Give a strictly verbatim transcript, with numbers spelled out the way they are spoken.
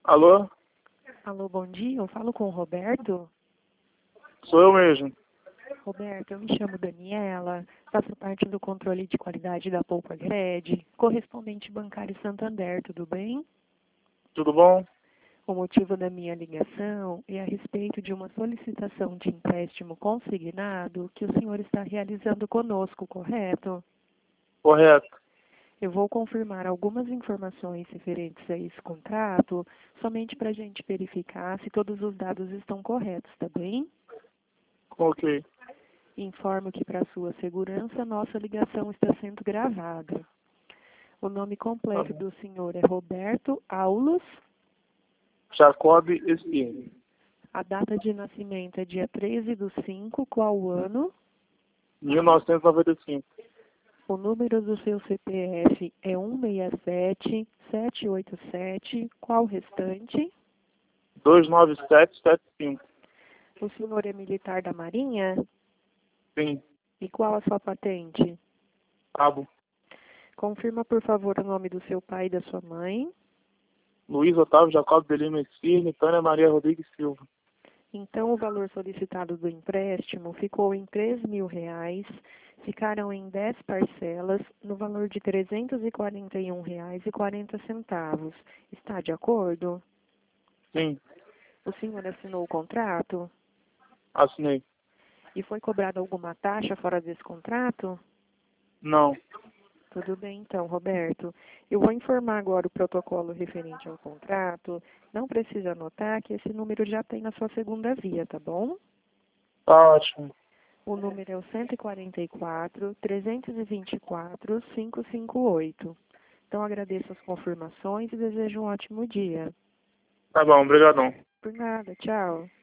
Alô? Alô, bom dia. Eu falo com o Roberto. Sou eu mesmo. Roberto, eu me chamo Daniela, faço parte do controle de qualidade da Poupa Gred, correspondente bancário Santander, tudo bem? Tudo bom? O motivo da minha ligação é a respeito de uma solicitação de empréstimo consignado que o senhor está realizando conosco, correto? Correto. Eu vou confirmar algumas informações referentes a esse contrato, somente para a gente verificar se todos os dados estão corretos, tá bem? Ok. Informo que, para sua segurança, nossa ligação está sendo gravada. O nome completo Tá do senhor é Roberto Aulos. Jacob Espinho. A data de nascimento é dia treze do cinco, qual ano? mil novecentos e noventa e cinco. O número do seu C P F é um seis sete, sete oito sete, qual restante? dois nove sete sete cinco. O senhor é militar da Marinha? Sim. E qual a sua patente? Cabo. Confirma, por favor, o nome do seu pai e da sua mãe. Luiz Otávio Jacob de Lima Espinho, Tânia Maria Rodrigues Silva. Então, o valor solicitado do empréstimo ficou em três mil reais, ficaram em dez parcelas, no valor de trezentos e quarenta e um reais e quarenta centavos. Está de acordo? Sim. O senhor assinou o contrato? Assinei. E foi cobrada alguma taxa fora desse contrato? Não. Tudo bem, então, Roberto. Eu vou informar agora o protocolo referente ao contrato. Não precisa anotar que esse número já tem na sua segunda via, tá bom? Tá ótimo. O número é o cento e quarenta e quatro, trezentos e vinte e quatro, quinhentos e cinquenta e oito. Então, agradeço as confirmações e desejo um ótimo dia. Tá bom, obrigadão. Por nada, tchau.